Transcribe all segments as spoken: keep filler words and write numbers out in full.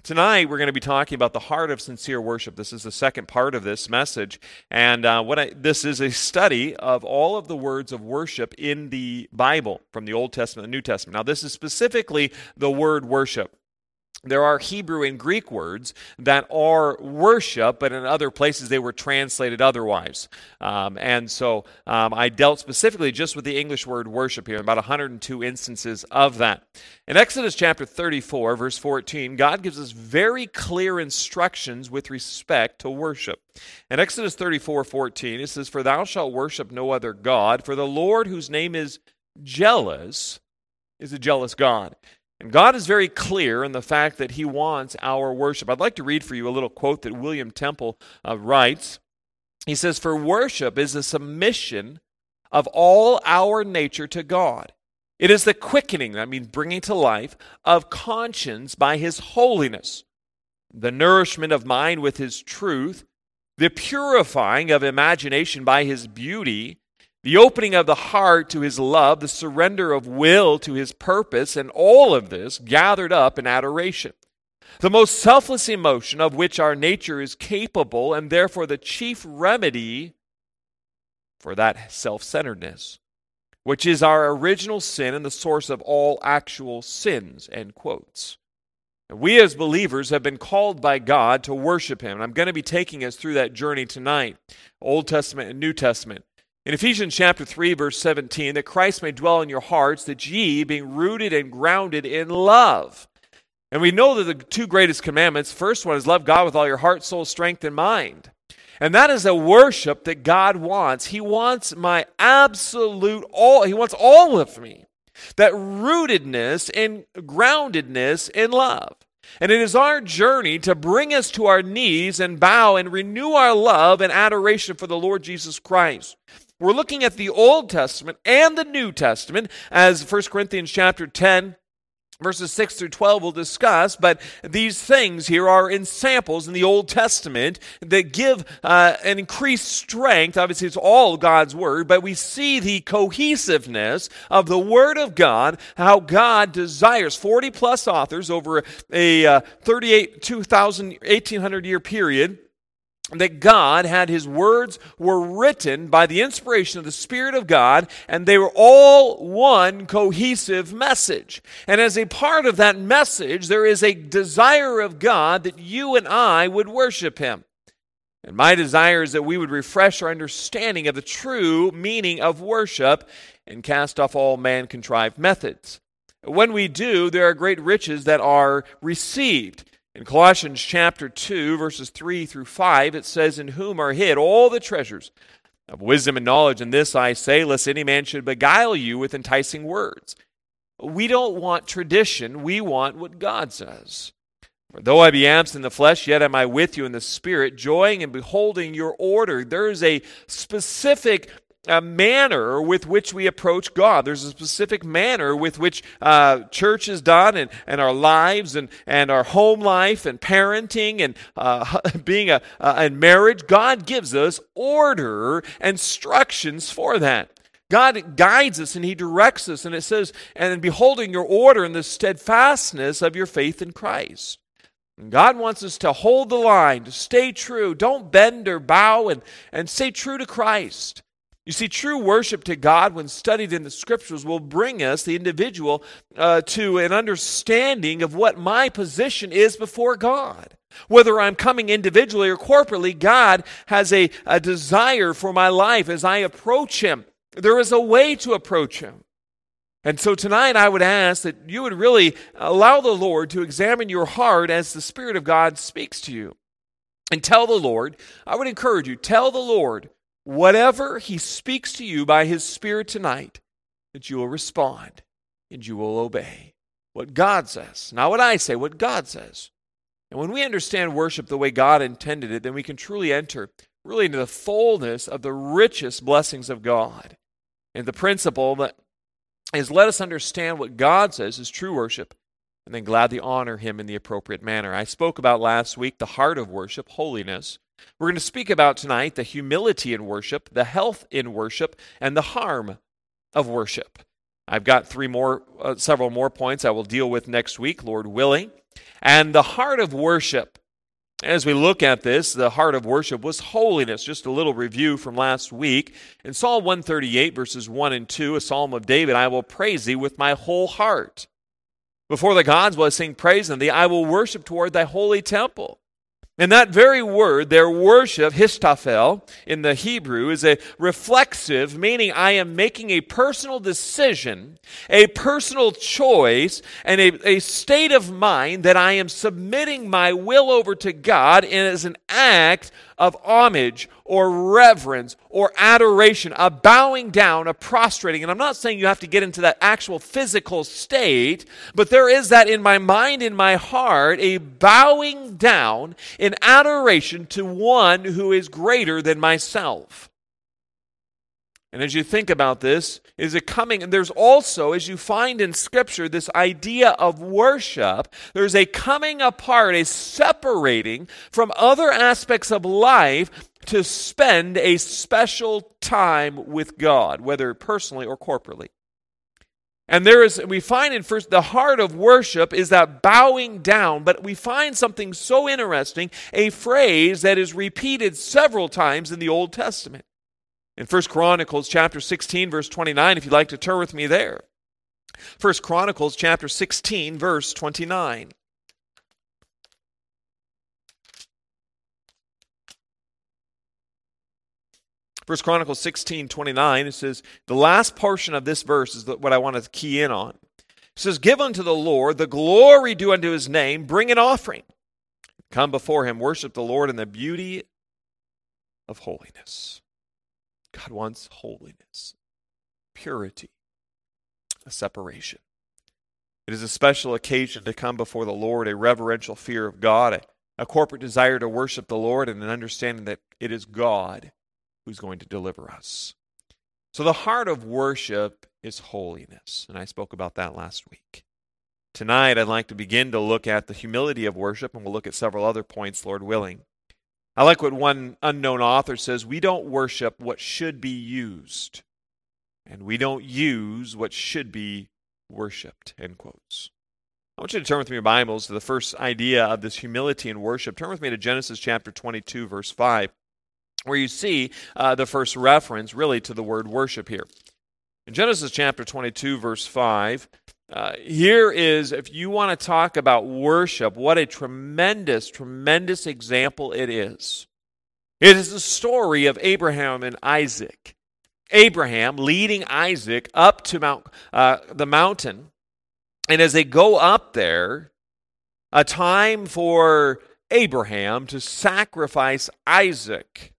Tonight, we're going to be talking about the heart of sincere worship. This is the second part of this message. And uh, what I, this is a study of all of the words of worship in the Bible, from the Old Testament and the New Testament. Now, this is specifically the word worship. There are Hebrew and Greek words that are worship, but in other places they were translated otherwise. Um, and so um, I dealt specifically just with the English word worship here, about one hundred two instances of that. In Exodus chapter thirty-four, verse fourteen, God gives us very clear instructions with respect to worship. In Exodus thirty-four, fourteen, it says, "For thou shalt worship no other God, for the Lord whose name is jealous is a jealous God." And God is very clear in the fact that he wants our worship. I'd like to read for you a little quote that William Temple uh, writes. He says, "For worship is a submission of all our nature to God. It is the quickening, that means bringing to life, of conscience by his holiness, the nourishment of mind with his truth, the purifying of imagination by his beauty, the opening of the heart to his love, the surrender of will to his purpose, and all of this gathered up in adoration. The most selfless emotion of which our nature is capable, and therefore the chief remedy for that self-centeredness, which is our original sin and the source of all actual sins," end quotes. We as believers have been called by God to worship him. And I'm going to be taking us through that journey tonight, Old Testament and New Testament. In Ephesians chapter three, verse seventeen, "That Christ may dwell in your hearts, that ye, being rooted and grounded in love." And we know that the two greatest commandments, the first one is love God with all your heart, soul, strength, and mind. And that is a worship that God wants. He wants my absolute all. He wants all of me. That rootedness and groundedness in love. And it is our journey to bring us to our knees and bow and renew our love and adoration for the Lord Jesus Christ. We're looking at the Old Testament and the New Testament, as First Corinthians chapter ten, verses six through twelve will discuss, but these things here are in samples in the Old Testament that give uh, an increased strength. Obviously, it's all God's Word, but we see the cohesiveness of the Word of God, how God desires, forty plus authors over a uh, thirty-eight, two thousand, eighteen hundred year period, that God had his words were written by the inspiration of the Spirit of God, and they were all one cohesive message. And as a part of that message, there is a desire of God that you and I would worship him. And my desire is that we would refresh our understanding of the true meaning of worship and cast off all man-contrived methods. When we do, there are great riches that are received. In Colossians chapter two, verses three through five, it says, "In whom are hid all the treasures of wisdom and knowledge. And this I say, lest any man should beguile you with enticing words." We don't want tradition. We want what God says. "For though I be absent in the flesh, yet am I with you in the spirit, joying in beholding your order." There is a specific a manner with which we approach God. There's a specific manner with which uh, church is done, and, and our lives, and, and our home life, and parenting, and uh, being a uh, and marriage. God gives us order and instructions for that. God guides us and he directs us, and it says, "And in beholding your order and the steadfastness of your faith in Christ." And God wants us to hold the line, to stay true. Don't bend or bow, and, and stay true to Christ. You see, true worship to God, when studied in the Scriptures, will bring us, the individual, uh, to an understanding of what my position is before God. Whether I'm coming individually or corporately, God has a, a desire for my life as I approach him. There is a way to approach him. And so tonight I would ask that you would really allow the Lord to examine your heart as the Spirit of God speaks to you. And tell the Lord, I would encourage you, tell the Lord, whatever he speaks to you by his Spirit tonight, that you will respond and you will obey what God says. Not what I say, what God says. And when we understand worship the way God intended it, then we can truly enter really into the fullness of the richest blessings of God. And the principle that is, let us understand what God says is true worship, and then gladly honor him in the appropriate manner. I spoke about last week the heart of worship, holiness. We're going to speak about tonight the humility in worship, the health in worship, and the harm of worship. I've got three more, uh, several more points I will deal with next week, Lord willing. And the heart of worship. As we look at this, the heart of worship was holiness. Just a little review from last week. In Psalm one thirty-eight, verses one and two, a psalm of David, I will praise thee with my whole heart. Before the gods will I sing praise unto thee. I will worship toward thy holy temple. And that very word, their worship, histophel, in the Hebrew, is a reflexive, meaning I am making a personal decision, a personal choice, and a, a state of mind that I am submitting my will over to God and as an act of homage or reverence or adoration, a bowing down, a prostrating. And I'm not saying you have to get into that actual physical state, but there is that in my mind, in my heart, a bowing down in adoration to one who is greater than myself. And as you think about this, is it coming, and there's also, as you find in Scripture, this idea of worship, there's a coming apart, a separating from other aspects of life to spend a special time with God, whether personally or corporately. And there is, we find in first, the heart of worship is that bowing down, but we find something so interesting, a phrase that is repeated several times in the Old Testament. In First Chronicles chapter sixteen, verse twenty-nine, if you'd like to turn with me there. First Chronicles chapter sixteen, verse twenty-nine. First Chronicles sixteen, twenty-nine, it says, the last portion of this verse is what I want to key in on. It says, give unto the Lord the glory due unto his name, bring an offering. Come before him, worship the Lord in the beauty of holiness. God wants holiness, purity, a separation. It is a special occasion to come before the Lord, a reverential fear of God, a, a corporate desire to worship the Lord, and an understanding that it is God who's going to deliver us. So the heart of worship is holiness, and I spoke about that last week. Tonight, I'd like to begin to look at the humility of worship, and we'll look at several other points, Lord willing. I like what one unknown author says, we don't worship what should be used, and we don't use what should be worshipped, end quotes. I want you to turn with me your Bibles to the first idea of this humility in worship. Turn with me to Genesis chapter twenty-two, verse five, where you see uh, the first reference really to the word worship here. In Genesis chapter twenty-two, verse five, Uh, here is, if you want to talk about worship, what a tremendous, tremendous example it is. It is the story of Abraham and Isaac. Abraham leading Isaac up to Mount, uh, the mountain, and as they go up there, a time for Abraham to sacrifice Isaac.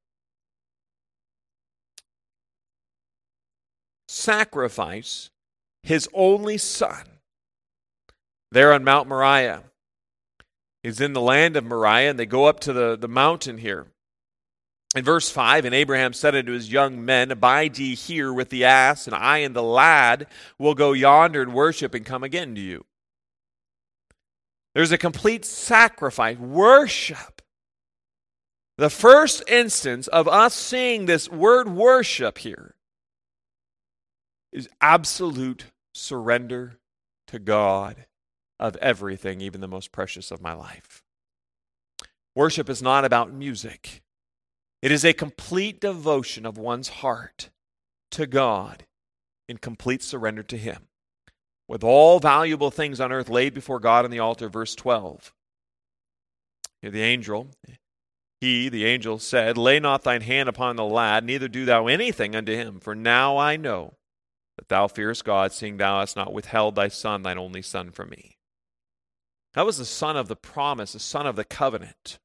Sacrifice his only son, there on Mount Moriah. He's in the land of Moriah, and they go up to the, the mountain here. In verse five, and Abraham said unto his young men, abide ye here with the ass, and I and the lad will go yonder and worship and come again to you. There's a complete sacrifice, worship. The first instance of us seeing this word worship here is absolute surrender to God of everything, even the most precious of my life. Worship is not about music. It is a complete devotion of one's heart to God in complete surrender to Him, with all valuable things on earth laid before God on the altar. Verse twelve. Here the angel, he, the angel, said, lay not thine hand upon the lad, neither do thou anything unto him, for now I know that thou fearest God, seeing thou hast not withheld thy son, thine only son, from me. That was the son of the promise, the son of the covenant.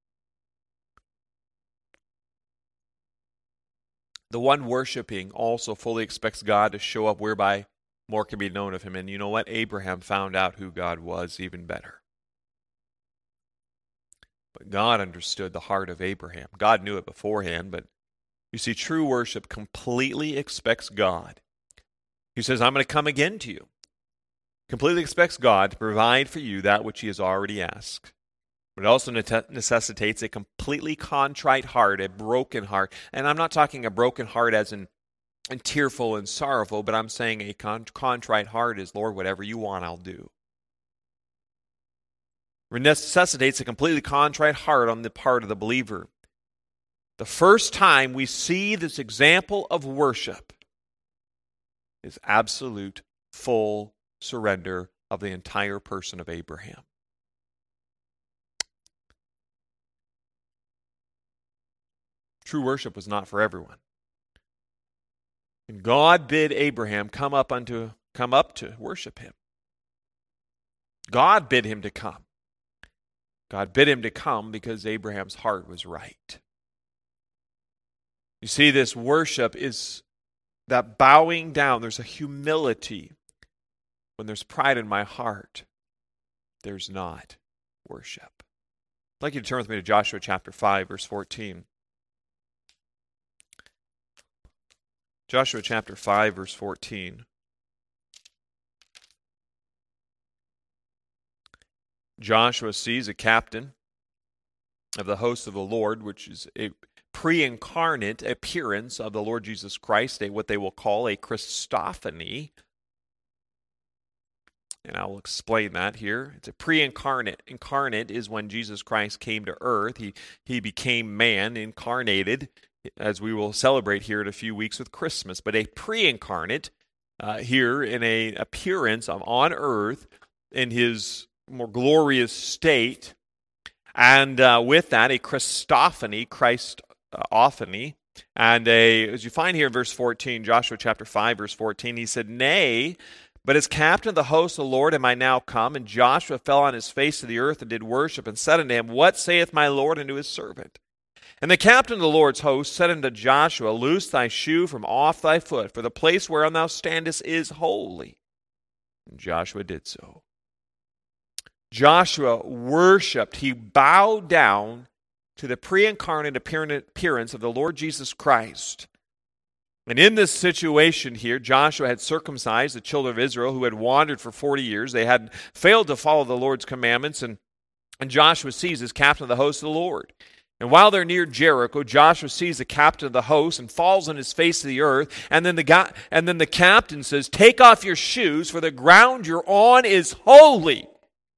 The one worshiping also fully expects God to show up whereby more can be known of him. And you know what? Abraham found out who God was even better. But God understood the heart of Abraham. God knew it beforehand, but you see, true worship completely expects God. He says, I'm going to come again to you. Completely expects God to provide for you that which he has already asked. But it also necessitates a completely contrite heart, a broken heart. And I'm not talking a broken heart as in and tearful and sorrowful, but I'm saying a con- contrite heart is, Lord, whatever you want, I'll do. It necessitates a completely contrite heart on the part of the believer. The first time we see this example of worship is absolute, full surrender of the entire person of Abraham. True worship was not for everyone. And God bid Abraham come up unto come up to worship him. God bid him to come. God bid him to come because Abraham's heart was right. You see, this worship is that bowing down. There's a humility. When there's pride in my heart, there's not worship. I'd like you to turn with me to Joshua chapter five, verse fourteen. Joshua chapter five, verse fourteen. Joshua sees a captain of the host of the Lord, which is a pre-incarnate appearance of the Lord Jesus Christ, a, what they will call a Christophany. And I'll explain that here. It's a pre-incarnate. Incarnate is when Jesus Christ came to earth. He, he became man, incarnated, as we will celebrate here in a few weeks with Christmas. But a pre-incarnate uh, here in a appearance of on earth in his more glorious state. And uh, with that, a Christophany, Christophany. And a, as you find here in verse fourteen, Joshua chapter five, verse fourteen, he said, "Nay, but as captain of the host of the Lord am I now come." And Joshua fell on his face to the earth and did worship, and said unto him, "What saith my Lord unto his servant?" And the captain of the Lord's host said unto Joshua, "Loose thy shoe from off thy foot, for the place whereon thou standest is holy." And Joshua did so. Joshua worshipped. He bowed down to the pre-incarnate appearance of the Lord Jesus Christ. And in this situation here, Joshua had circumcised the children of Israel who had wandered for forty years. They had failed to follow the Lord's commandments, and, and Joshua sees as captain of the host of the Lord. And while they're near Jericho, Joshua sees the captain of the host and falls on his face to the earth. And then the guy, and then the captain says, "Take off your shoes, for the ground you're on is holy."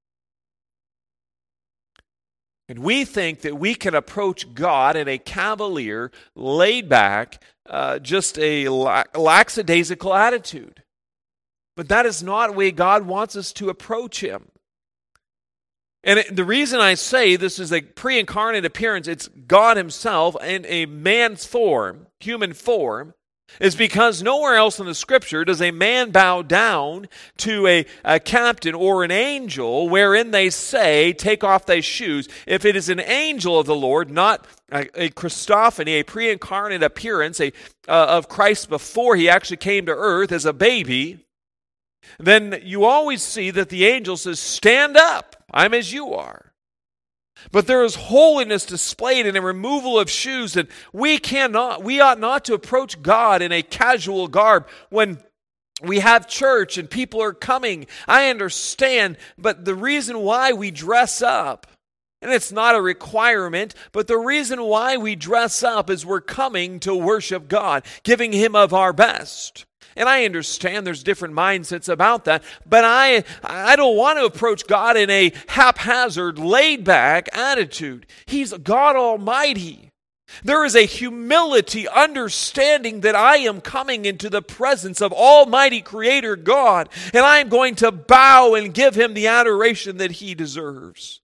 And we think that we can approach God in a cavalier, laid-back, uh, just a la- lackadaisical attitude. But that is not the way God wants us to approach Him. And it, the reason I say this is a pre-incarnate appearance, it's God Himself in a man's form, human form, is because nowhere else in the Scripture does a man bow down to a, a captain or an angel wherein they say, "Take off thy shoes." If it is an angel of the Lord, not a, a Christophany, a pre-incarnate appearance a, uh, of Christ before He actually came to earth as a baby, then you always see that the angel says, "Stand up, I'm as you are." But there is holiness displayed in a removal of shoes, and we cannot, we ought not to approach God in a casual garb when we have church and people are coming. I understand, but the reason why we dress up, and it's not a requirement, but the reason why we dress up is we're coming to worship God, giving Him of our best. And I understand there's different mindsets about that, but I I don't want to approach God in a haphazard, laid-back attitude. He's God Almighty. There is a humility, understanding that I am coming into the presence of Almighty Creator God, and I am going to bow and give Him the adoration that He deserves.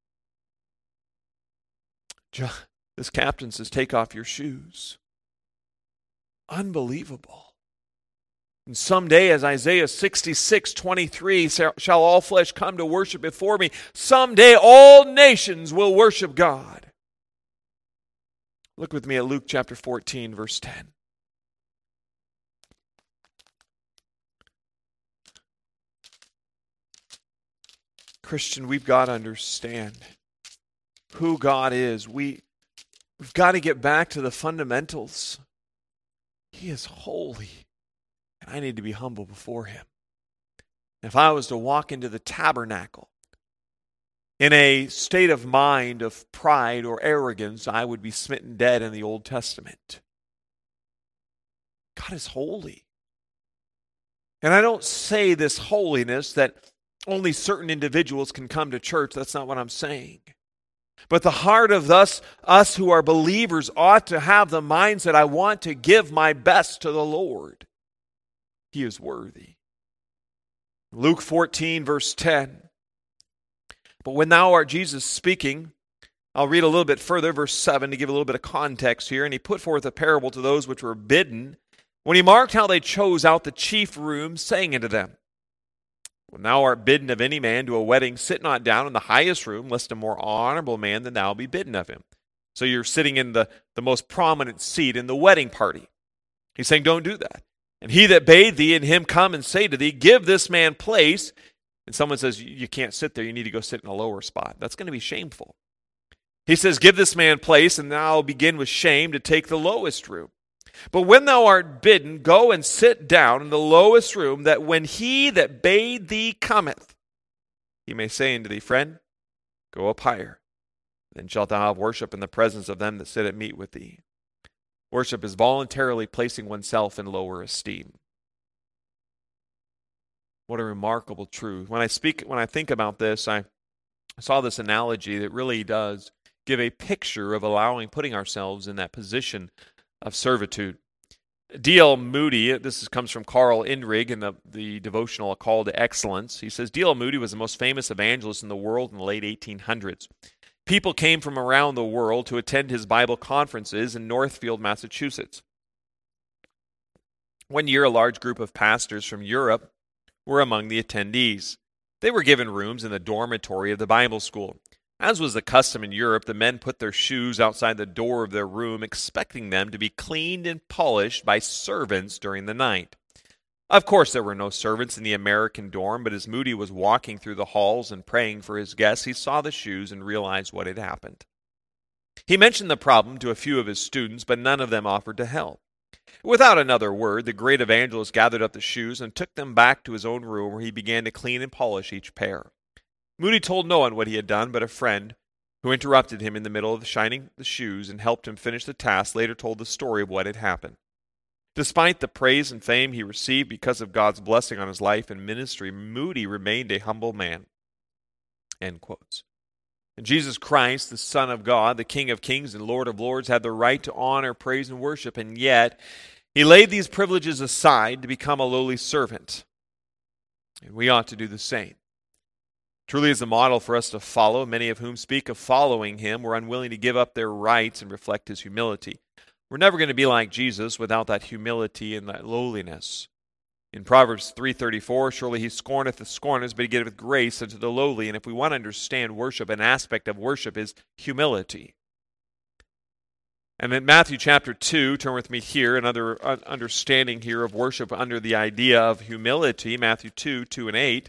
This captain says, "Take off your shoes." Unbelievable. And someday, as Isaiah sixty-six twenty-three, "Shall all flesh come to worship before me." Someday all nations will worship God. Look with me at Luke chapter fourteen, verse ten. Christian, we've got to understand who God is. We, we've got to get back to the fundamentals. He is holy. I need to be humble before Him. If I was to walk into the tabernacle in a state of mind of pride or arrogance, I would be smitten dead in the Old Testament. God is holy. And I don't say this holiness that only certain individuals can come to church. That's not what I'm saying. But the heart of us, us who are believers ought to have the mindset, I want to give my best to the Lord. He is worthy. Luke fourteen, verse ten. But when thou art, Jesus speaking, I'll read a little bit further, verse seven, to give a little bit of context here. And he put forth a parable to those which were bidden, when he marked how they chose out the chief rooms, saying unto them, When thou art bidden of any man to a wedding, sit not down in the highest room, lest a more honorable man than thou be bidden of him. So you're sitting in the, the most prominent seat in the wedding party. He's saying, don't do that. And he that bade thee and him come and say to thee, give this man place. And someone says, you can't sit there, you need to go sit in a lower spot. That's going to be shameful. He says, give this man place, and thou begin with shame to take the lowest room. But when thou art bidden, go and sit down in the lowest room, that when he that bade thee cometh, he may say unto thee, friend, go up higher. Then shalt thou have worship in the presence of them that sit at meat with thee. Worship is voluntarily placing oneself in lower esteem. What a remarkable truth. When I speak, when I think about this, I saw this analogy that really does give a picture of allowing, putting ourselves in that position of servitude. D L Moody, this comes from Carl Indrig in the, the devotional A Call to Excellence. He says, D L Moody was the most famous evangelist in the world in the late eighteen hundreds. People came from around the world to attend his Bible conferences in Northfield, Massachusetts. One year, a large group of pastors from Europe were among the attendees. They were given rooms in the dormitory of the Bible school. As was the custom in Europe, the men put their shoes outside the door of their room, expecting them to be cleaned and polished by servants during the night. Of course, there were no servants in the American dorm, but as Moody was walking through the halls and praying for his guests, he saw the shoes and realized what had happened. He mentioned the problem to a few of his students, but none of them offered to help. Without another word, the great evangelist gathered up the shoes and took them back to his own room, where he began to clean and polish each pair. Moody told no one what he had done, but a friend who interrupted him in the middle of shining the shoes and helped him finish the task later told the story of what had happened. Despite the praise and fame he received because of God's blessing on his life and ministry, Moody remained a humble man. End quotes. And Jesus Christ, the Son of God, the King of Kings and Lord of Lords, had the right to honor, praise, and worship, and yet he laid these privileges aside to become a lowly servant. And we ought to do the same. Truly is a model for us to follow. Many of whom speak of following him were unwilling to give up their rights and reflect his humility. We're never going to be like Jesus without that humility and that lowliness. In Proverbs three thirty-four, surely he scorneth the scorners, but he giveth grace unto the lowly. And if we want to understand worship, an aspect of worship is humility. And in Matthew chapter two, turn with me here, another understanding here of worship under the idea of humility, Matthew two, two and eight.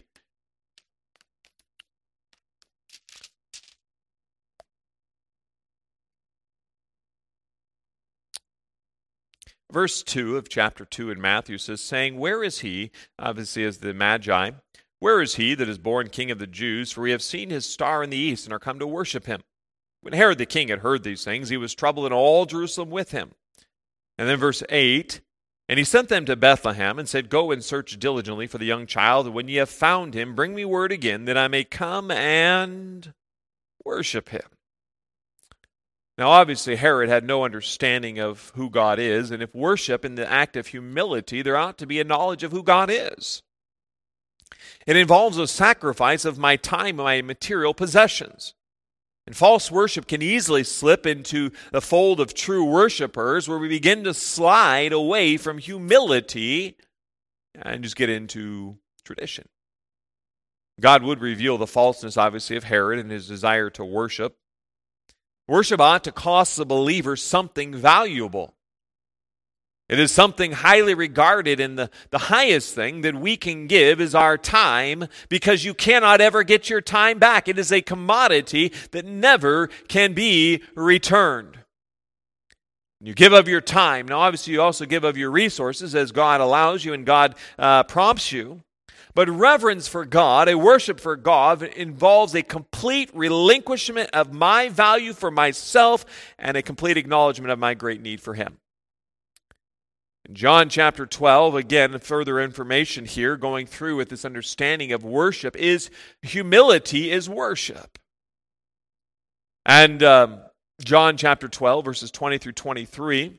Verse two of chapter two in Matthew says, saying, where is he, obviously as the Magi, where is he that is born King of the Jews? For we have seen his star in the east and are come to worship him. When Herod the king had heard these things, he was troubled, and all Jerusalem with him. And then verse eight, and he sent them to Bethlehem and said, go and search diligently for the young child, and when ye have found him, bring me word again, that I may come and worship him. Now, obviously, Herod had no understanding of who God is, and if worship in the act of humility, there ought to be a knowledge of who God is. It involves a sacrifice of my time and my material possessions. And false worship can easily slip into the fold of true worshipers, where we begin to slide away from humility and just get into tradition. God would reveal the falseness, obviously, of Herod and his desire to worship. Worship ought to cost the believer something valuable. It is something highly regarded, and the, the highest thing that we can give is our time, because you cannot ever get your time back. It is a commodity that never can be returned. You give of your time. Now, obviously, you also give of your resources as God allows you and God uh, prompts you. But reverence for God, a worship for God, involves a complete relinquishment of my value for myself and a complete acknowledgement of my great need for him. In John chapter twelve, again, further information here going through with this understanding of worship is humility is worship. And um, John chapter twelve, verses twenty through twenty-three.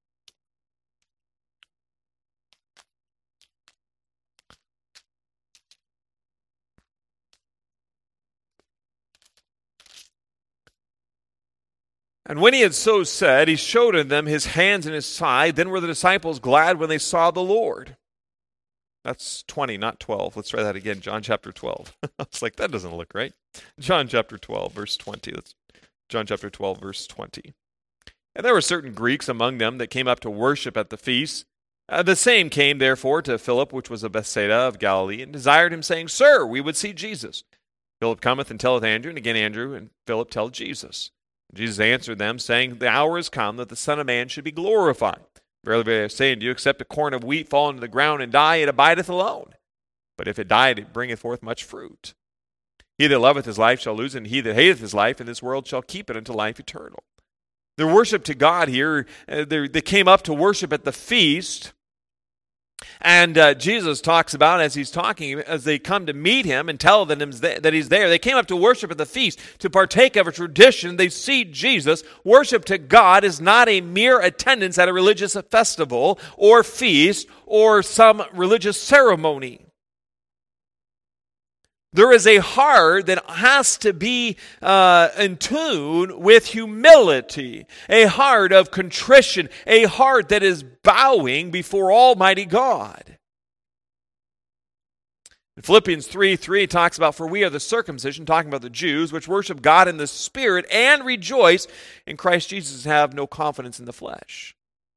And when he had so said, he showed unto them his hands and his side. Then were the disciples glad when they saw the Lord. That's twenty, not twelve. Let's try that again. John chapter twelve. I was like, that doesn't look right. John chapter twelve, verse twenty. That's John chapter twelve, verse twenty. And there were certain Greeks among them that came up to worship at the feast. Uh, the same came, therefore, to Philip, which was of Bethsaida of Galilee, and desired him, saying, Sir, we would see Jesus. Philip cometh and telleth Andrew, and again Andrew and Philip tell Jesus. Jesus answered them, saying, The hour is come that the Son of Man should be glorified. Verily, verily, I say unto you, except a corn of wheat fall into the ground and die, it abideth alone. But if it die, it bringeth forth much fruit. He that loveth his life shall lose it, and he that hateth his life in this world shall keep it unto life eternal. Their worship to God here, uh, they came up to worship at the feast. And uh, Jesus talks about, as he's talking, as they come to meet him and tell them that he's there, they came up to worship at the feast, to partake of a tradition. They see Jesus. Worship to God is not a mere attendance at a religious festival or feast or some religious ceremony. There is a heart that has to be uh, in tune with humility, a heart of contrition, a heart that is bowing before Almighty God. In Philippians three three talks about, For we are the circumcision, talking about the Jews, which worship God in the Spirit and rejoice in Christ Jesus, have no confidence in the flesh.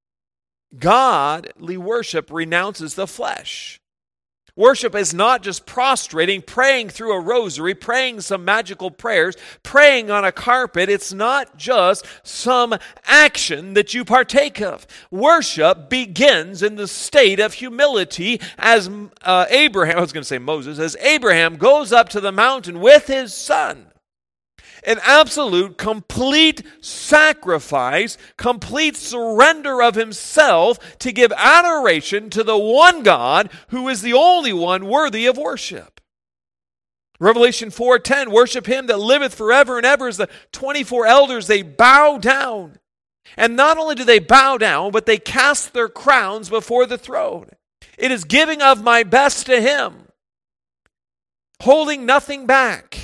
Godly worship renounces the flesh. Worship is not just prostrating, praying through a rosary, praying some magical prayers, praying on a carpet. It's not just some action that you partake of. Worship begins in the state of humility as uh, Abraham, I was going to say Moses, as Abraham goes up to the mountain with his son. An absolute, complete sacrifice, complete surrender of himself to give adoration to the one God who is the only one worthy of worship. Revelation four ten, worship him that liveth forever and ever. As the twenty-four elders, they bow down. And not only do they bow down, but they cast their crowns before the throne. It is giving of my best to him, holding nothing back.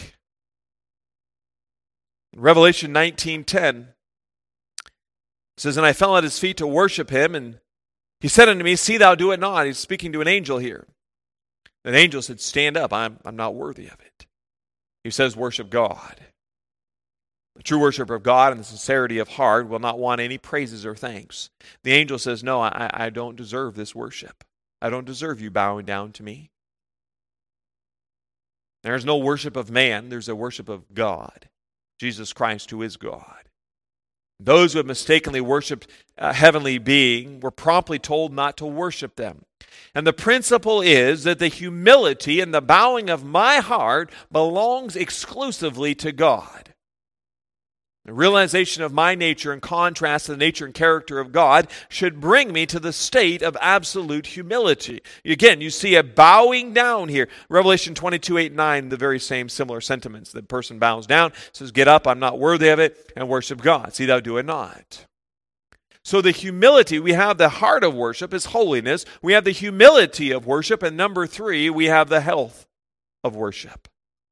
Revelation nineteen ten says, And I fell at his feet to worship him, and he said unto me, See thou do it not. He's speaking to an angel here. An angel said, Stand up, I'm, I'm not worthy of it. He says, worship God. The true worshiper of God and the sincerity of heart will not want any praises or thanks. The angel says, No, I, I don't deserve this worship. I don't deserve you bowing down to me. There's no worship of man, there's a worship of God. Jesus Christ, who is God. Those who have mistakenly worshipped a heavenly being were promptly told not to worship them. And the principle is that the humility and the bowing of my heart belongs exclusively to God. The realization of my nature in contrast to the nature and character of God should bring me to the state of absolute humility. Again, you see a bowing down here. Revelation twenty-two, eight, nine, the very same similar sentiments. The person bows down, says, Get up, I'm not worthy of it, and worship God. See thou do it not. So the humility, we have the heart of worship is holiness. We have the humility of worship. And number three, we have the health of worship.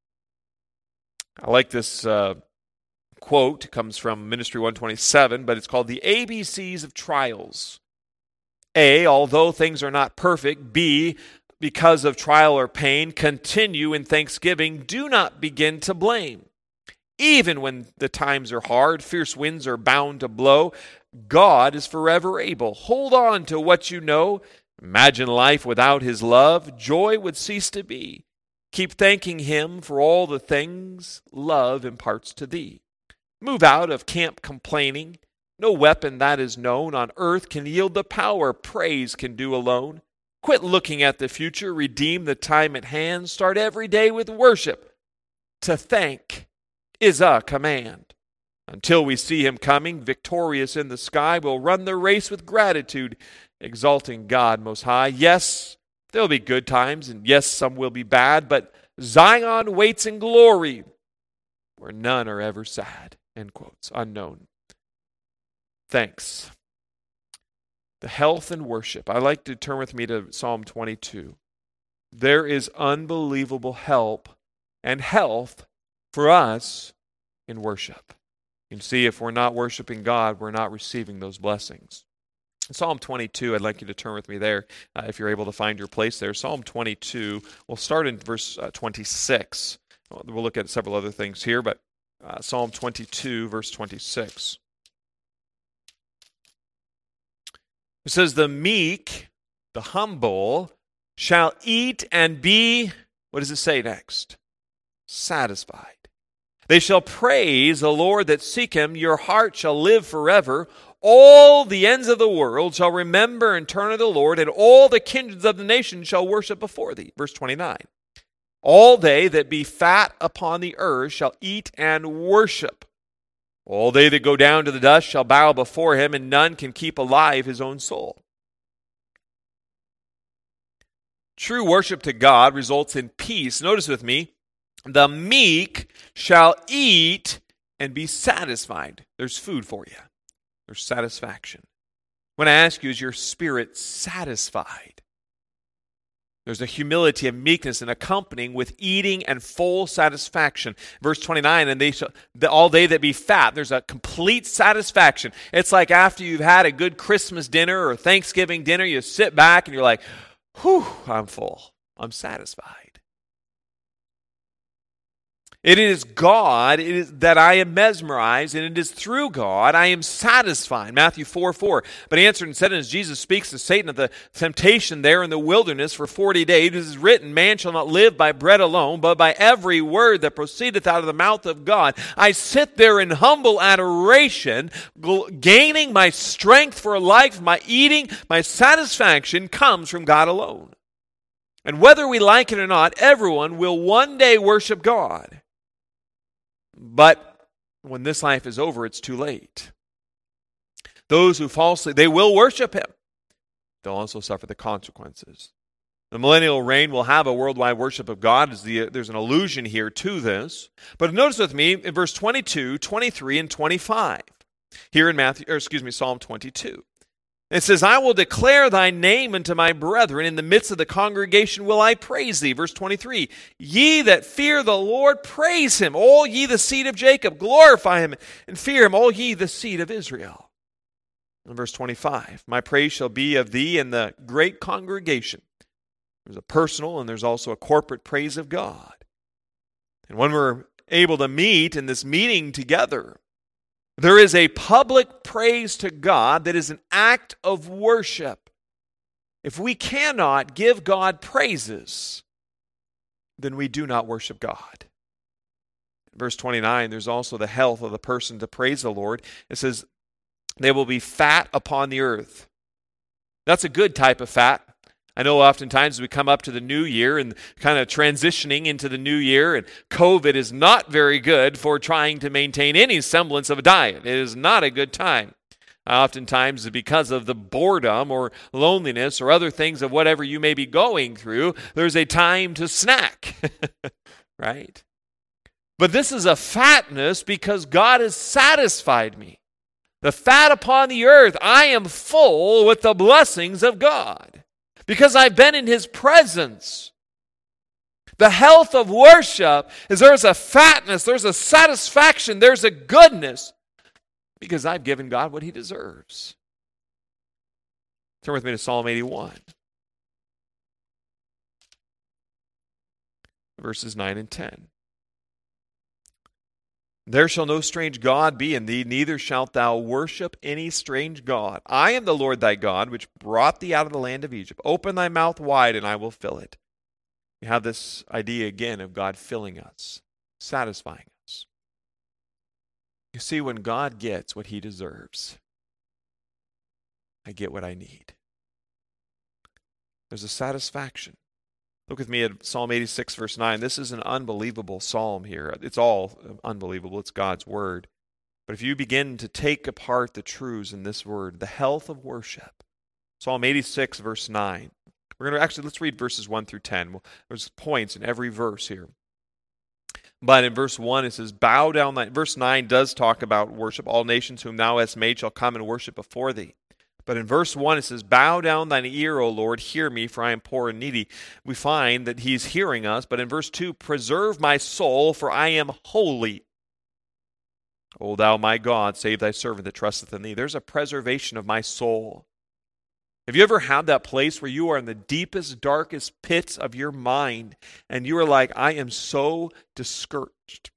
I like this uh, quote, comes from Ministry one twenty-seven, but it's called the A B Cs of Trials. A, although things are not perfect. B, because of trial or pain, continue in thanksgiving. Do not begin to blame. Even when the times are hard, fierce winds are bound to blow, God is forever able. Hold on to what you know. Imagine life without his love. Joy would cease to be. Keep thanking him for all the things love imparts to thee. Move out of camp complaining. No weapon that is known on earth can yield the power praise can do alone. Quit looking at the future. Redeem the time at hand. Start every day with worship. To thank is a command. Until we see him coming, victorious in the sky, we'll run the race with gratitude. exalting God Most High. Yes, there will be good times, and yes, some will be bad, but Zion waits in glory, where none are ever sad. End quotes. Unknown. Thanks. The health and worship. I'd like to turn with me to Psalm twenty-two. There is unbelievable help and health for us in worship. You can see if we're not worshiping God, we're not receiving those blessings. Psalm twenty-two, I'd like you to turn with me there uh, if you're able to find your place there. Psalm twenty-two, we'll start in verse uh, twenty-six. We'll look at several other things here, but uh, Psalm twenty-two, verse twenty-six. It says, the meek, the humble, shall eat and be, what does it say next? Satisfied. They shall praise the Lord that seek him. Your heart shall live forever. All the ends of the world shall remember and turn to the Lord, and all the kindreds of the nations shall worship before thee. Verse twenty-nine. All they that be fat upon the earth shall eat and worship. All they that go down to the dust shall bow before him, and none can keep alive his own soul. True worship to God results in peace. Notice with me, the meek shall eat and be satisfied. There's food for you. There's satisfaction. When I ask you, is your spirit satisfied? There's a humility and meekness and accompanying with eating and full satisfaction. Verse twenty-nine, and they shall, all they that be fat, there's a complete satisfaction. It's like after you've had a good Christmas dinner or Thanksgiving dinner, you sit back and you're like, whew, I'm full. I'm satisfied. It is God it is that I am mesmerized, and it is through God I am satisfied. Matthew four four. But he answered and said, as Jesus speaks to Satan of the temptation there in the wilderness for forty days, it is written, man shall not live by bread alone, but by every word that proceedeth out of the mouth of God. I sit there in humble adoration, gaining my strength for life. My eating, my satisfaction comes from God alone. And whether we like it or not, everyone will one day worship God. But when this life is over, it's too late. Those who falsely, they will worship him. They'll also suffer the consequences. The millennial reign will have a worldwide worship of God. There's an allusion here to this. But notice with me in verse twenty-two, twenty-three, and twenty-five. Here in Matthew, or excuse me, Psalm twenty-two. It says, I will declare thy name unto my brethren. In the midst of the congregation will I praise thee. Verse twenty-three, ye that fear the Lord, praise him. All ye the seed of Jacob, glorify him and fear him. All ye the seed of Israel. And verse twenty-five, my praise shall be of thee in the great congregation. There's a personal and there's also a corporate praise of God. And when we're able to meet in this meeting together, there is a public praise to God that is an act of worship. If we cannot give God praises, then we do not worship God. Verse twenty-nine, there's also the health of the person to praise the Lord. It says, they will be fat upon the earth. That's a good type of fat. I know oftentimes as we come up to the new year and kind of transitioning into the new year, and COVID is not very good for trying to maintain any semblance of a diet. It is not a good time. Oftentimes because of the boredom or loneliness or other things of whatever you may be going through, there's a time to snack, right? But this is a fatness because God has satisfied me. The fat upon the earth, I am full with the blessings of God. Because I've been in his presence. The health of worship is there's a fatness, there's a satisfaction, there's a goodness. Because I've given God what he deserves. Turn with me to Psalm eighty-one. Verses nine and ten. There shall no strange God be in thee, neither shalt thou worship any strange God. I am the Lord thy God, which brought thee out of the land of Egypt. Open thy mouth wide, and I will fill it. You have this idea again of God filling us, satisfying us. You see, when God gets what he deserves, I get what I need. There's a satisfaction. Look with me at Psalm eighty-six, verse nine. This is an unbelievable psalm here. It's all unbelievable. It's God's word. But if you begin to take apart the truths in this word, the health of worship, Psalm eighty-six, verse nine. We're going to actually, let's read verses one through ten. Well, there's points in every verse here. But in verse one, it says, bow down thy... Verse nine does talk about worship. All nations whom thou hast made shall come and worship before thee. But in verse one, it says, bow down thine ear, O Lord, hear me, for I am poor and needy. We find that he's hearing us. But in verse two, preserve my soul, for I am holy. O thou my God, save thy servant that trusteth in thee. There's a preservation of my soul. Have you ever had that place where you are in the deepest, darkest pits of your mind, and you are like, I am so discouraged?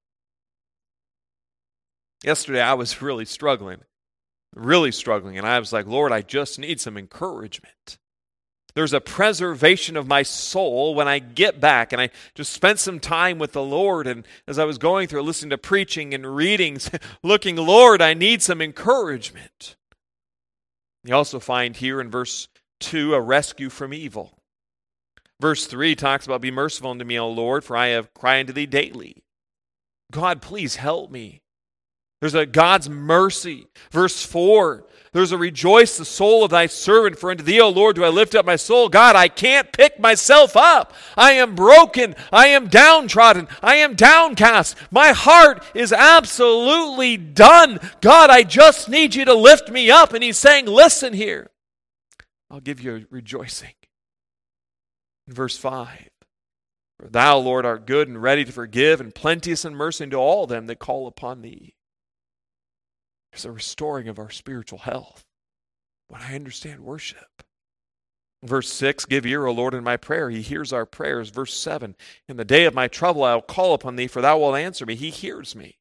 Yesterday, I was really struggling, really struggling, and I was like, Lord, I just need some encouragement. There's a preservation of my soul when I get back, and I just spent some time with the Lord, and as I was going through, listening to preaching and readings, looking, Lord, I need some encouragement. You also find here in verse two a rescue from evil. Verse three talks about, be merciful unto me, O Lord, for I have cried unto thee daily. God, please help me. There's a God's mercy. Verse four, there's a rejoice the soul of thy servant, for unto thee, O Lord, do I lift up my soul. God, I can't pick myself up. I am broken. I am downtrodden. I am downcast. My heart is absolutely done. God, I just need you to lift me up. And he's saying, listen here. I'll give you a rejoicing. In verse five, for thou, Lord, art good and ready to forgive, and plenteous in mercy unto all them that call upon thee. There's a restoring of our spiritual health when I understand worship. Verse six, give ear, O Lord, in my prayer. He hears our prayers. Verse seven, in the day of my trouble I will call upon thee, for thou wilt answer me. He hears me.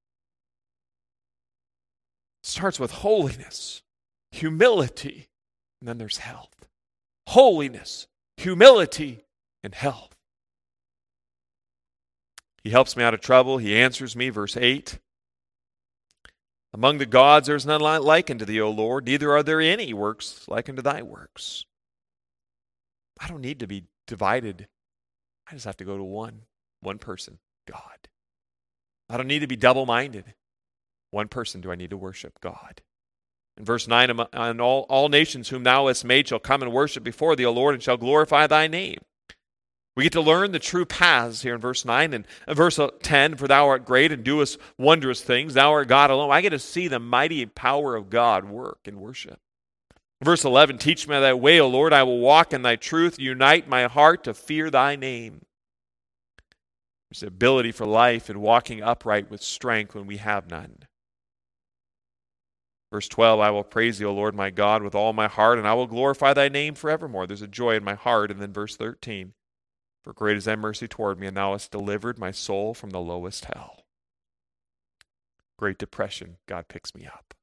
It starts with holiness, humility, and then there's health. Holiness, humility, and health. He helps me out of trouble. He answers me. Verse eight. Among the gods there is none like unto thee, O Lord, neither are there any works like unto thy works. I don't need to be divided. I just have to go to one, one person, God. I don't need to be double-minded. One person do I need to worship, God. In verse nine, and all, all nations whom thou hast made shall come and worship before thee, O Lord, and shall glorify thy name. We get to learn the true paths here in verse nine. And in verse ten, for thou art great and doest wondrous things. Thou art God alone. I get to see the mighty power of God work in worship. Verse eleven, teach me thy way, O Lord. I will walk in thy truth. Unite my heart to fear thy name. There's the ability for life and walking upright with strength when we have none. Verse twelve, I will praise thee, O Lord my God, with all my heart, and I will glorify thy name forevermore. There's a joy in my heart. And then verse thirteen, for great is thy mercy toward me, and thou hast delivered my soul from the lowest hell. Great depression, God picks me up.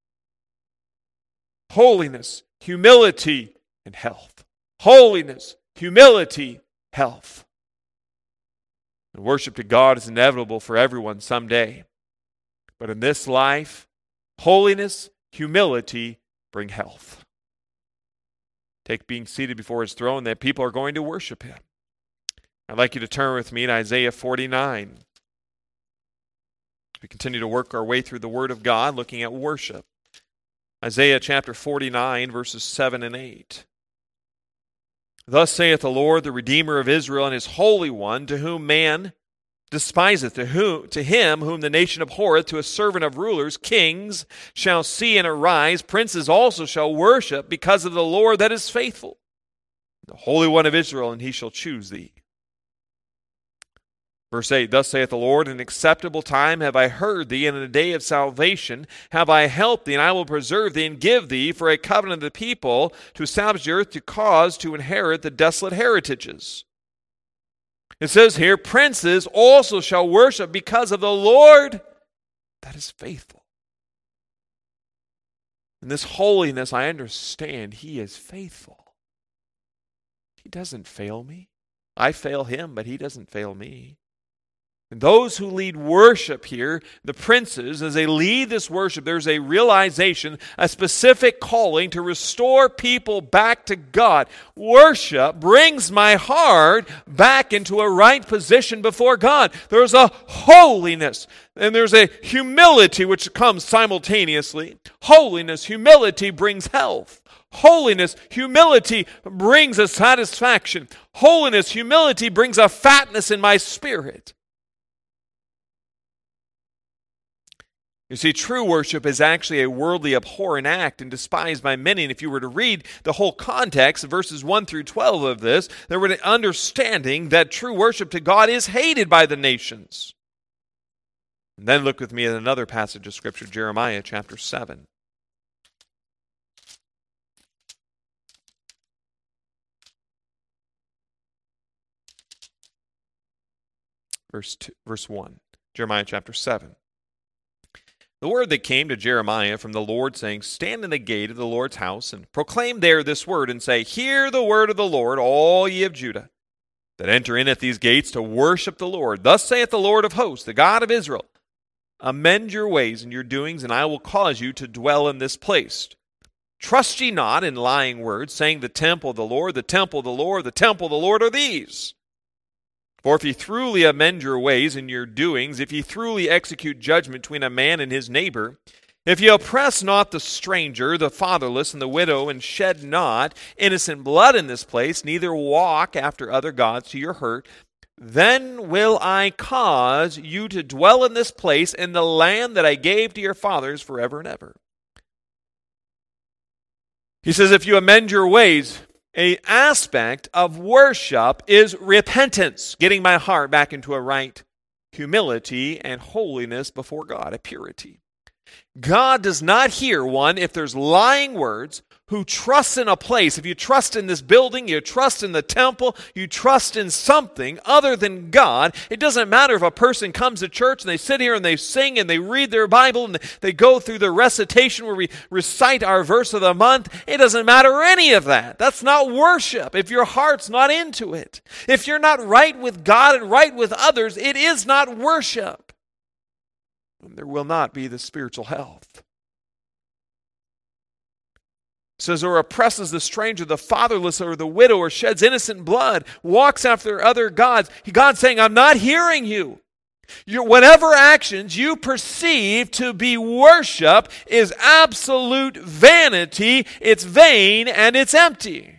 Holiness, humility, and health. Holiness, humility, health. And worship to God is inevitable for everyone someday. But in this life, holiness, humility bring health. Take being seated before his throne that people are going to worship him. I'd like you to turn with me to Isaiah forty-nine. We continue to work our way through the Word of God, looking at worship. Isaiah chapter forty-nine, verses seven and eight. Thus saith the Lord, the Redeemer of Israel, and his Holy One, to whom man despiseth, to whom, to him whom the nation abhorreth, to a servant of rulers, kings shall see and arise, princes also shall worship, because of the Lord that is faithful, the Holy One of Israel, and he shall choose thee. Verse eight, thus saith the Lord, in an acceptable time have I heard thee, and in a day of salvation have I helped thee, and I will preserve thee and give thee for a covenant of the people, to establish the earth, to cause to inherit the desolate heritages. It says here, princes also shall worship because of the Lord that is faithful. In this holiness, I understand he is faithful. He doesn't fail me. I fail him, but he doesn't fail me. And those who lead worship here, the princes, as they lead this worship, there's a realization, a specific calling to restore people back to God. Worship brings my heart back into a right position before God. There's a holiness and there's a humility which comes simultaneously. Holiness, humility brings health. Holiness, humility brings a satisfaction. Holiness, humility brings a fatness in my spirit. You see, true worship is actually a worldly abhorrent act and despised by many. And if you were to read the whole context, verses one through twelve of this, there would be an understanding that true worship to God is hated by the nations. And then look with me at another passage of Scripture, Jeremiah chapter seven. Verse two, verse one, Jeremiah chapter seven. The word that came to Jeremiah from the Lord, saying, Stand in the gate of the Lord's house, and proclaim there this word, and say, Hear the word of the Lord, all ye of Judah, that enter in at these gates to worship the Lord. Thus saith the Lord of hosts, the God of Israel, Amend your ways and your doings, and I will cause you to dwell in this place. Trust ye not in lying words, saying, The temple of the Lord, the temple of the Lord, the temple of the Lord are these. For if ye truly amend your ways and your doings, if ye truly execute judgment between a man and his neighbor, if ye oppress not the stranger, the fatherless, and the widow, and shed not innocent blood in this place, neither walk after other gods to your hurt, then will I cause you to dwell in this place, in the land that I gave to your fathers forever and ever. He says, if you amend your ways, an aspect of worship is repentance, getting my heart back into a right humility and holiness before God, a purity. God does not hear one if there's lying words, who trusts in a place. If you trust in this building, you trust in the temple, you trust in something other than God. It doesn't matter if a person comes to church and they sit here and they sing and they read their Bible and they go through the recitation where we recite our verse of the month. It doesn't matter any of that. That's not worship if your heart's not into it. If you're not right with God and right with others, it is not worship. And there will not be the spiritual health. It says, or oppresses the stranger, the fatherless, or the widow, or sheds innocent blood, walks after other gods. God's saying, I'm not hearing you. Your, whatever actions you perceive to be worship is absolute vanity, it's vain, and it's empty.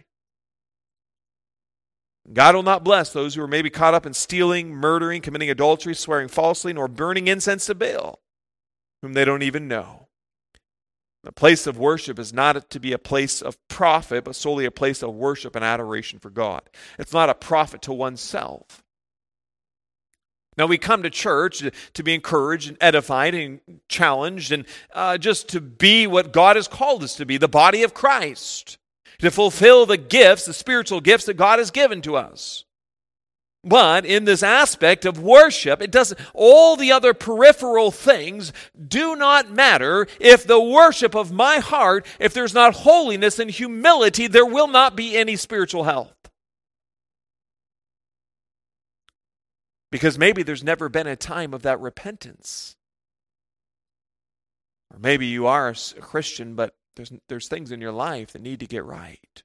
God will not bless those who are maybe caught up in stealing, murdering, committing adultery, swearing falsely, nor burning incense to Baal, whom they don't even know. The place of worship is not to be a place of profit, but solely a place of worship and adoration for God. It's not a profit to oneself. Now, we come to church to be encouraged and edified and challenged and uh, just to be what God has called us to be, the body of Christ, to fulfill the gifts, the spiritual gifts that God has given to us. But in this aspect of worship, it doesn't, all the other peripheral things do not matter. If the worship of my heart, if there's not holiness and humility, there will not be any spiritual health. Because maybe there's never been a time of that repentance. Or maybe you are a Christian, but there's, there's things in your life that need to get right.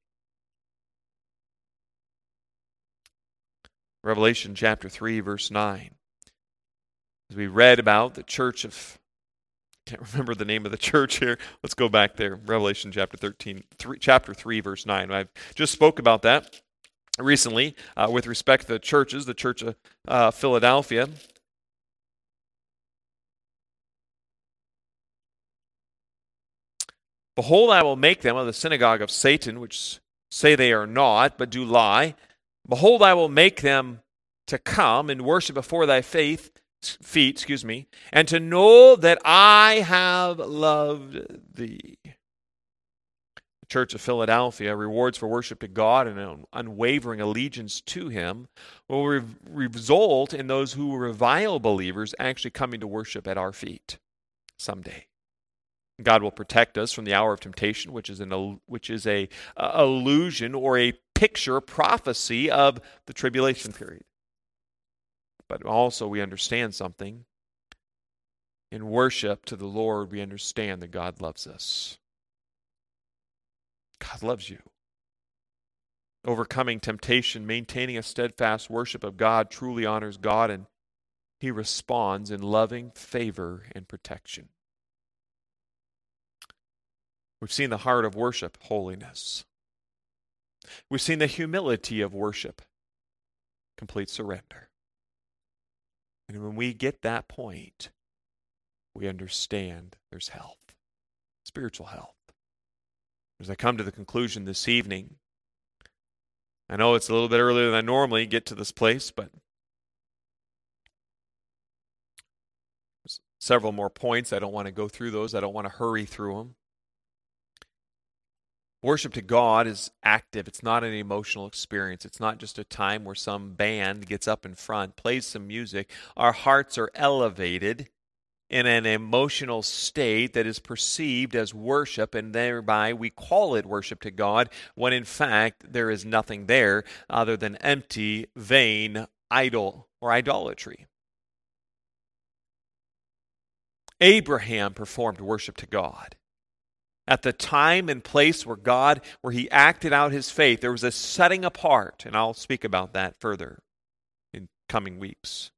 Revelation chapter three, verse nine. As we read about the church of, I can't remember the name of the church here. Let's go back there. Revelation chapter thirteen, three, chapter three, verse nine. I just spoke about that recently uh, with respect to the churches, the church of uh, Philadelphia. Behold, I will make them of the synagogue of Satan, which say they are not, but do lie. Behold, I will make them to come and worship before thy faith, feet, excuse me, and to know that I have loved thee. The Church of Philadelphia, rewards for worship to God and an unwavering allegiance to Him will re- result in those who revile believers actually coming to worship at our feet someday. God will protect us from the hour of temptation, which is an which is a uh, illusion or a picture, prophecy of the tribulation period. but also we understand something. In worship to the Lord, we understand that God loves us. God loves you. Overcoming temptation, maintaining a steadfast worship of God truly honors God, and He responds in loving favor and protection. We've seen the heart of worship, holiness. We've seen the humility of worship, complete surrender. And when we get that point, we understand there's health, spiritual health. As I come to the conclusion this evening, I know it's a little bit earlier than I normally get to this place, but there's several more points. I don't want to go through those. I don't want to hurry through them. Worship to God is active. It's not an emotional experience. It's not just a time where some band gets up in front, plays some music. Our hearts are elevated in an emotional state that is perceived as worship, and thereby we call it worship to God, when in fact there is nothing there other than empty, vain, idol, or idolatry. Abraham performed worship to God. At the time and place where God, where he acted out his faith, there was a setting apart, and I'll speak about that further in coming weeks.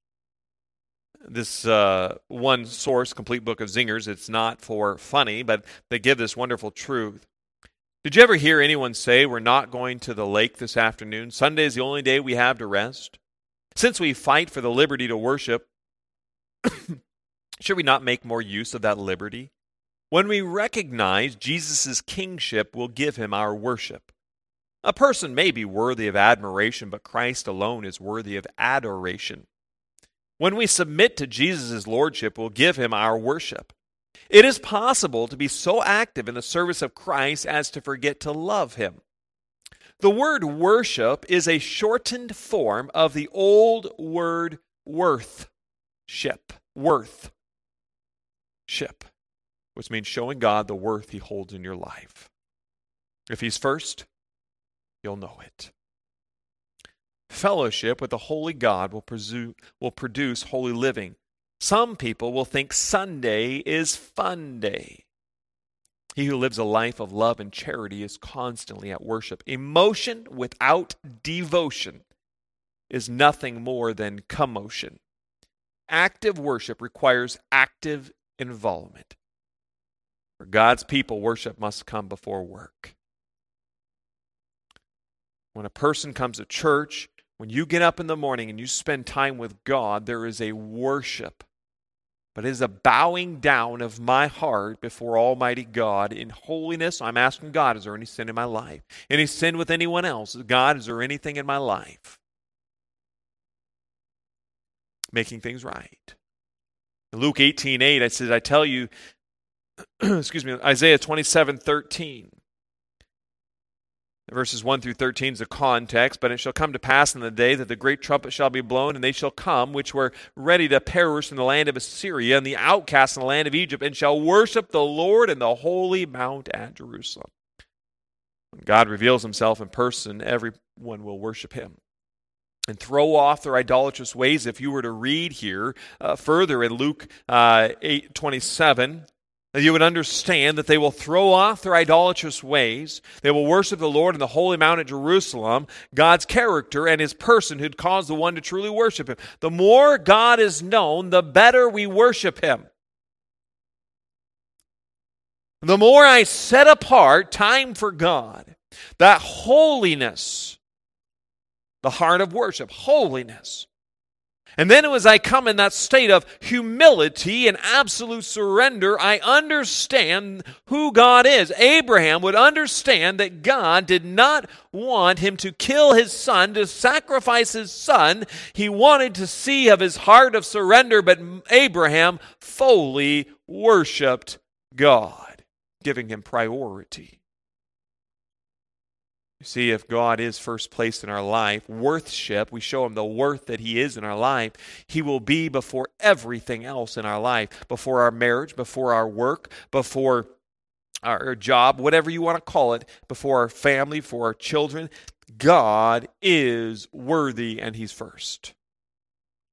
This uh, one source, Complete Book of Zingers, it's not for funny, but they give this wonderful truth. Did you ever hear anyone say, we're not going to the lake this afternoon? Sunday is the only day we have to rest. Since we fight for the liberty to worship, should we not make more use of that liberty? When we recognize Jesus' kingship, we'll give him our worship. A person may be worthy of admiration, but Christ alone is worthy of adoration. When we submit to Jesus' lordship, we'll give him our worship. It is possible to be so active in the service of Christ as to forget to love him. The word worship is a shortened form of the old word worth-ship. Worth-ship, which means showing God the worth he holds in your life. If he's first, you'll know it. Fellowship with the holy God will, presu- will produce holy living. Some people will think Sunday is fun day. He who lives a life of love and charity is constantly at worship. Emotion without devotion is nothing more than commotion. Active worship requires active involvement. For God's people, worship must come before work. When a person comes to church, when you get up in the morning and you spend time with God, there is a worship. But it is a bowing down of my heart before Almighty God in holiness. I'm asking God, is there any sin in my life? Any sin with anyone else? God, is there anything in my life? Making things right. In Luke eighteen eight, it says, I tell you, excuse me, Isaiah twenty-seven thirteen. Verses one through thirteen is the context. But it shall come to pass in the day that the great trumpet shall be blown, and they shall come, which were ready to perish in the land of Assyria, and the outcasts in the land of Egypt, and shall worship the Lord in the holy mount at Jerusalem. When God reveals himself in person, everyone will worship him and throw off their idolatrous ways. If you were to read here uh, further in Luke uh, eight twenty-seven, you would understand that they will throw off their idolatrous ways. They will worship the Lord in the holy mount at Jerusalem, God's character and his person who'd cause the one to truly worship him. The more God is known, the better we worship him. The more I set apart time for God, that holiness, the heart of worship, holiness. And then as I come in that state of humility and absolute surrender, I understand who God is. Abraham would understand that God did not want him to kill his son, to sacrifice his son. He wanted to see of his heart of surrender, but Abraham fully worshiped God, giving him priority. See, if God is first place in our life, worthship, we show him the worth that he is in our life, he will be before everything else in our life, before our marriage, before our work, before our job, whatever you want to call it, before our family, for our children. God is worthy and he's first.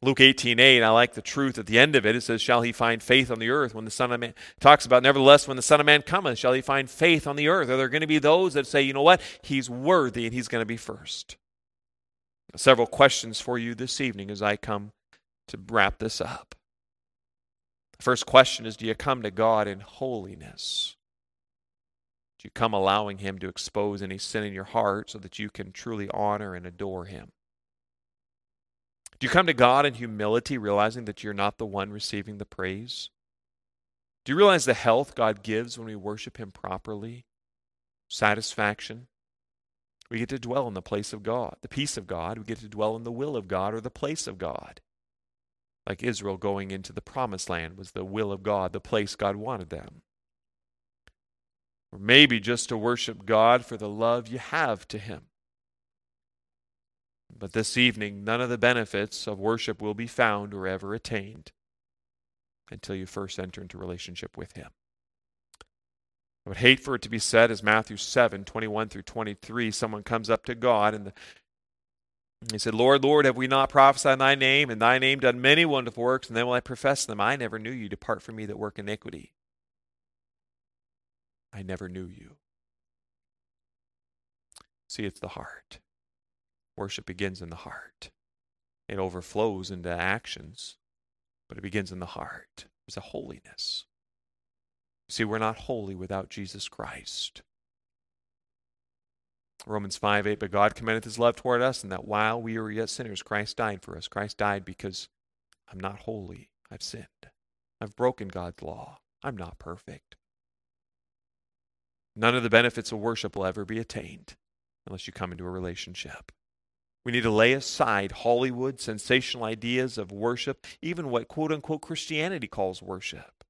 Luke eighteen eight, I like the truth at the end of it. It says, shall he find faith on the earth when the Son of Man, it talks about, nevertheless, when the Son of Man cometh, shall he find faith on the earth? Are there going to be those that say, you know what, he's worthy and he's going to be first? Several questions for you this evening as I come to wrap this up. The first question is, do you come to God in holiness? Do you come allowing him to expose any sin in your heart so that you can truly honor and adore him? Do you come to God in humility, realizing that you're not the one receiving the praise? Do you realize the health God gives when we worship him properly? Satisfaction. We get to dwell in the place of God, the peace of God. We get to dwell in the will of God or the place of God. Like Israel going into the promised land was the will of God, the place God wanted them. Or maybe just to worship God for the love you have to him. But this evening, none of the benefits of worship will be found or ever attained until you first enter into relationship with him. I would hate for it to be said, as Matthew seven, twenty-one through twenty-three, someone comes up to God and the, he said, Lord, Lord, have we not prophesied in thy name, and thy name done many wonderful works? And then will I profess them, I never knew you. Depart from me that work iniquity. I never knew you. See, it's the heart. Worship begins in the heart. It overflows into actions, but it begins in the heart. There's a holiness. See, we're not holy without Jesus Christ. Romans five eight, but God commendeth his love toward us, and that while we were yet sinners, Christ died for us. Christ died because I'm not holy. I've sinned. I've broken God's law. I'm not perfect. None of the benefits of worship will ever be attained unless you come into a relationship. We need to lay aside Hollywood, sensational ideas of worship, even what quote-unquote Christianity calls worship.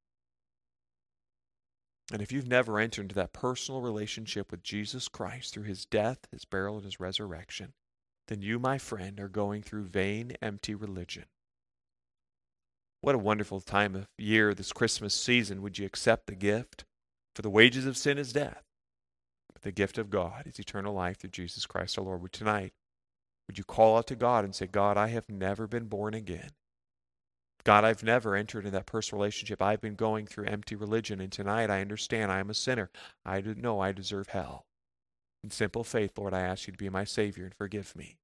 And if you've never entered into that personal relationship with Jesus Christ through his death, his burial, and his resurrection, then you, my friend, are going through vain, empty religion. What a wonderful time of year, this Christmas season. Would you accept the gift? For the wages of sin is death, but the gift of God is eternal life through Jesus Christ our Lord. Would tonight, would you call out to God and say, God, I have never been born again. God, I've never entered into that personal relationship. I've been going through empty religion, and tonight I understand I am a sinner. I didn't know I deserve hell. In simple faith, Lord, I ask you to be my Savior and forgive me.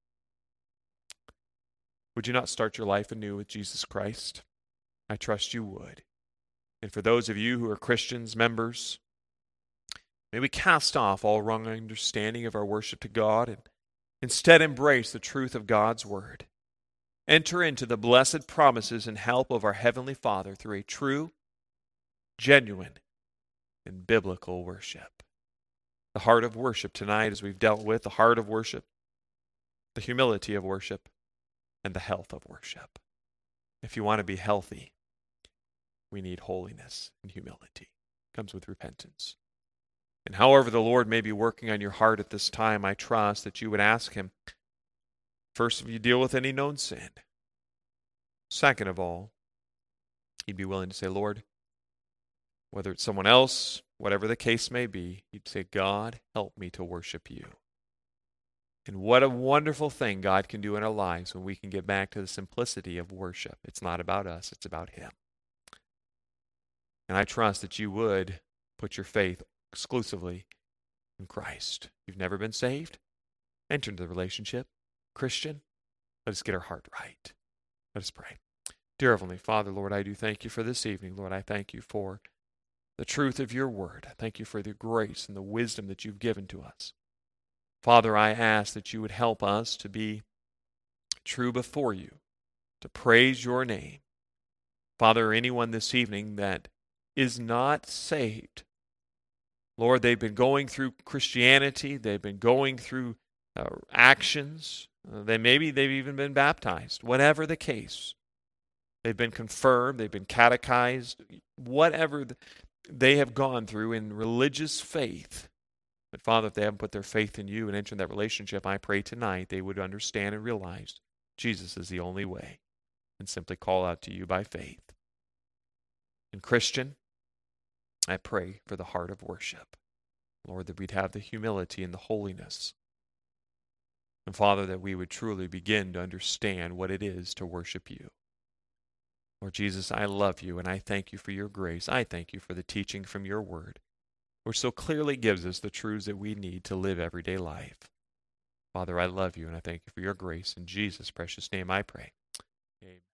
Would you not start your life anew with Jesus Christ? I trust you would. And for those of you who are Christians, members, may we cast off all wrong understanding of our worship to God and instead embrace the truth of God's word. Enter into the blessed promises and help of our Heavenly Father through a true, genuine, and biblical worship. The heart of worship tonight, as we've dealt with, the heart of worship, the humility of worship, and the health of worship. If you want to be healthy, we need holiness and humility. It comes with repentance. And however the Lord may be working on your heart at this time, I trust that you would ask him, first, if you deal with any known sin. Second of all, he'd be willing to say, Lord, whether it's someone else, whatever the case may be, you'd say, God, help me to worship you. And what a wonderful thing God can do in our lives when we can get back to the simplicity of worship. It's not about us, it's about him. And I trust that you would put your faith exclusively in Christ. You've never been saved? Enter into the relationship. Christian, let us get our heart right. Let us pray. Dear Heavenly Father, Lord, I do thank you for this evening. Lord, I thank you for the truth of your word. I thank you for the grace and the wisdom that you've given to us. Father, I ask that you would help us to be true before you, to praise your name. Father, anyone this evening that is not saved, Lord, they've been going through Christianity, they've been going through uh, actions, uh, they maybe they've even been baptized, whatever the case. They've been confirmed, they've been catechized, whatever the, they have gone through in religious faith. But Father, if they haven't put their faith in you and entered that relationship, I pray tonight they would understand and realize Jesus is the only way and simply call out to you by faith. And Christian, I pray for the heart of worship. Lord, that we'd have the humility and the holiness. And Father, that we would truly begin to understand what it is to worship you. Lord Jesus, I love you and I thank you for your grace. I thank you for the teaching from your word, which so clearly gives us the truths that we need to live everyday life. Father, I love you and I thank you for your grace. In Jesus' precious name I pray. Amen.